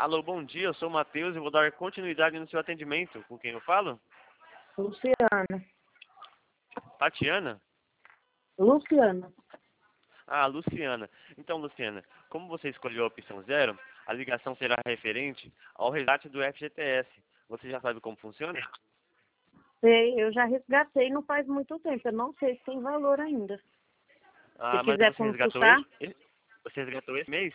Alô, bom dia, eu sou o Matheus e vou dar continuidade no seu atendimento. Com quem eu falo? Luciana. Tatiana? Luciana. Ah, Luciana. Então, Luciana, como você escolheu a opção 0, a ligação será referente ao resgate do FGTS. Você já sabe como funciona? Sei, eu já resgatei não faz muito tempo. Eu não sei se tem valor ainda. Se Ah, mas quiser você resgatou consultar. Você resgatou esse mês?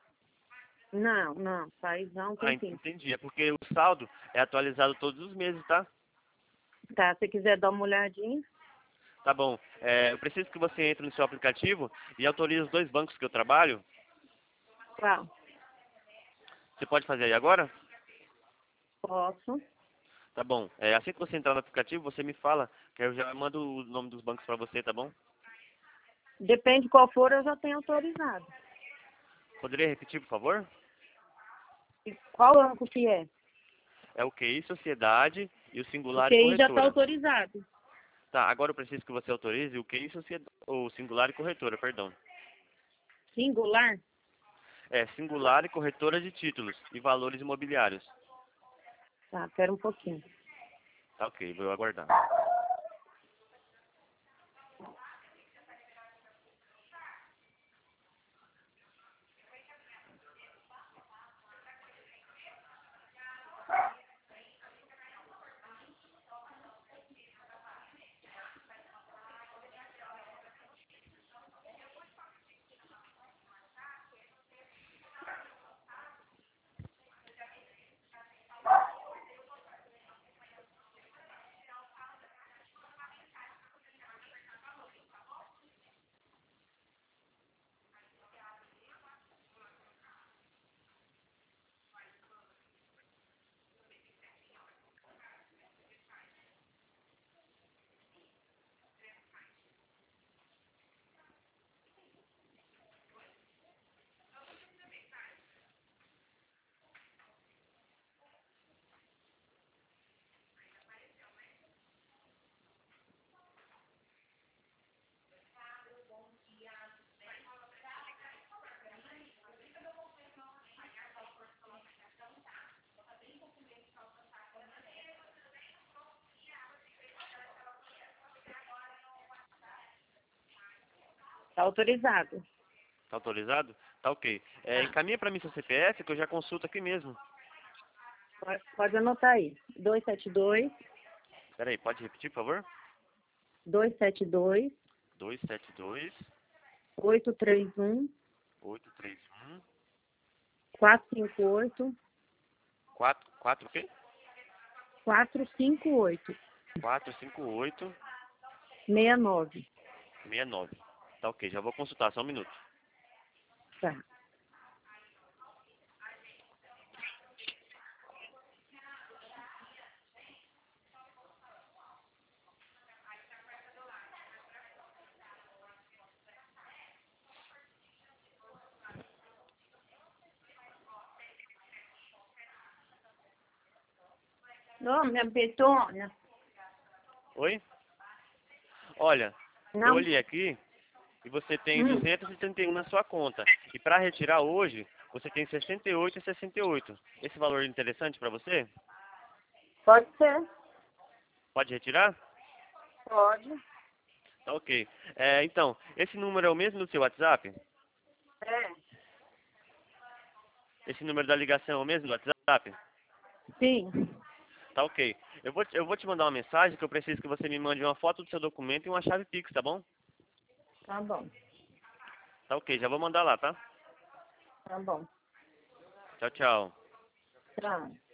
Não. Faz já um Ah, tempinho. entendi. É porque o saldo é atualizado todos os meses, tá? Tá, se quiser dar uma olhadinha. Tá bom. Eu preciso que você entre no seu aplicativo e autorize os 2 bancos que eu trabalho. Qual? Você pode fazer aí agora? Posso. Tá bom. Assim que você entrar no aplicativo, você me fala, que eu já mando o nome dos bancos pra você, tá bom? Depende qual for, eu já tenho autorizado. Poderia repetir, por favor? E qual banco que é? É o QI Sociedade e o O Singular e QI já está Corretora. autorizado. Tá, agora eu preciso que você autorize o QI Sociedade, ou Singular e Corretora, perdão. Singular? É Singular e Corretora de Títulos e Valores Imobiliários. Tá, espera um pouquinho. Tá, ok, vou aguardar. Tá autorizado. Tá autorizado? Tá, ok. Tá. Encaminha pra mim seu CPF que eu já consulto aqui mesmo. Pode anotar aí. 272 Pera aí, pode repetir, por favor? 272 272 831 831 458 4 o quê? 458 458 69. 69. Tá, ok, já vou consultar, só um minuto. Tá. Não, minha betona. Oi? Olha, eu Não. olhei aqui e você tem 271 na sua conta. E para retirar hoje, você tem 68,68. Esse valor é interessante para você? Pode ser. Pode retirar? Pode. Tá, ok. Então, esse número é o mesmo do seu WhatsApp? É. Esse número da ligação é o mesmo do WhatsApp? Sim. Tá, ok. Eu vou te mandar uma mensagem que eu preciso que você me mande uma foto do seu documento e uma chave Pix, tá bom? Tá bom. Tá, ok. Já vou mandar lá, tá? Tá bom. Tchau, tchau. Tchau.